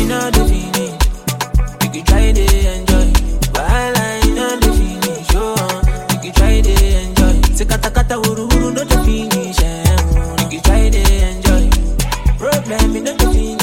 you know the finish. Make you try to enjoy. Wahala, you know the finish. Oh, make you try to enjoy. Say kata kata uru uru no the finish. Make you try to enjoy. Problem, you know the finish.